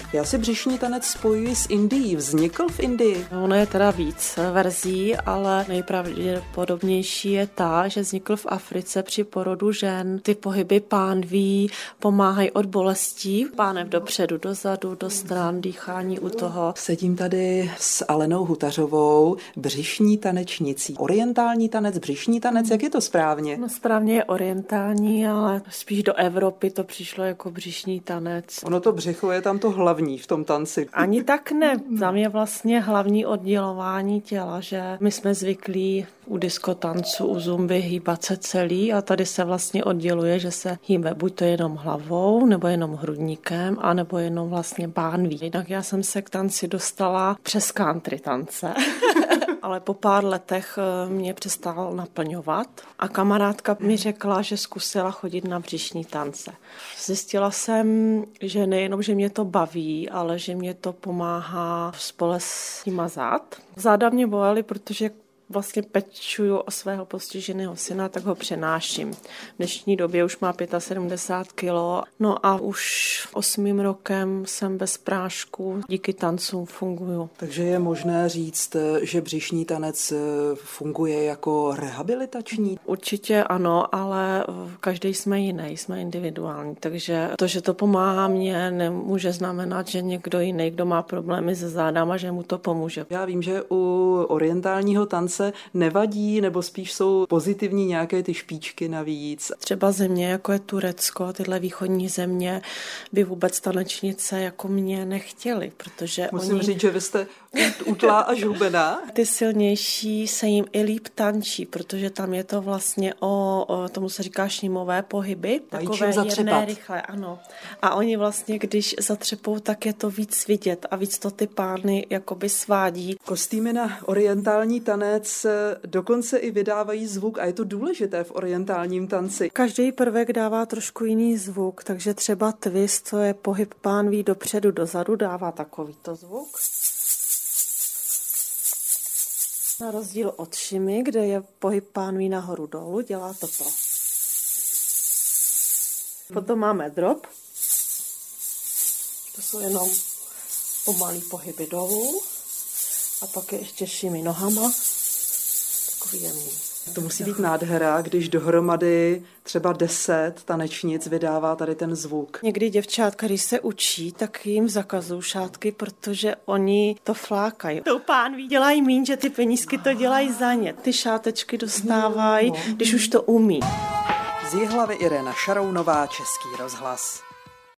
Já si břišní tanec spojuji s Indií. Vznikl v Indii? Ono je teda víc verzí, ale nejpravděpodobnější je ta, že vznikl v Africe při porodu žen. Ty pohyby pánví pomáhají od bolestí. Pánev dopředu, dozadu, do stran, dýchání u toho. Sedím tady s Alenou Hutařovou, břišní tanečnicí. Orientální tanec, břišní tanec, jak je to správně? No správně je orientální, ale spíš do Evropy to přišlo jako břišní tanec. Ono to břicho je tam to hlavní v tom tanci. Ani tak ne. Tam je vlastně hlavní oddělování těla, že my jsme zvyklí u diskotancu, u zumby hýbat se celý a tady se vlastně odděluje, že se hýbe buď to jenom hlavou, nebo jenom hrudníkem, anebo jenom vlastně pánví. Jinak já jsem se k tanci dostala přes country tance. Ale po pár letech mě přestal naplňovat a kamarádka mi řekla, že zkusila chodit na břišní tance. Zjistila jsem, že nejenom, že mě to baví, ale že mě to pomáhá s bolestí mazat. Záda mě bolely, protože vlastně pečuju o svého postiženého syna, tak ho přenáším. V dnešní době už má 75 kilo, no a už 8. rokem jsem bez prášku, díky tancům funguju. Takže je možné říct, že břišní tanec funguje jako rehabilitační? Určitě ano, ale každý jsme jiný, jsme individuální, takže to, že to pomáhá mně, nemůže znamenat, že někdo jiný, kdo má problémy se zádama, že mu to pomůže. Já vím, že u orientálního tance nevadí, nebo spíš jsou pozitivní nějaké ty špičky navíc. Třeba země, jako je Turecko, tyhle východní země, by vůbec tanečnice jako mě nechtěli, protože Musím říct, že vy jste utlá a žubená. Ty silnější se jim i líp tančí, protože tam je to vlastně tomu se říká šímové pohyby. Takové jemné, rychlé, ano. A oni vlastně, když zatřepou, tak je to víc vidět a víc to ty pány jakoby svádí. Kostýmy na orientální tanec dokonce i vydávají zvuk a je to důležité v orientálním tanci. Každý prvek dává trošku jiný zvuk, takže třeba twist, to je pohyb pánví dopředu, dozadu, dává takovýto zvuk. Na rozdíl od šimy, kde je pohyb pánví nahoru dolů, dělá toto. Potom máme drop. To jsou jenom pomalý pohyby dolů. A pak je ještě šimy nohama. Takový jemný. To musí být nádhera, když dohromady třeba 10 tanečnic vydává tady ten zvuk. Někdy děvčátka, když se učí, tak jim zakazují šátky, protože oni to flákají. Tou pánví dělají míň, že ty penízky to dělají za ně. Ty šátečky dostávají, když už to umí. Z Jihlavy Irena Šarounová, Český rozhlas.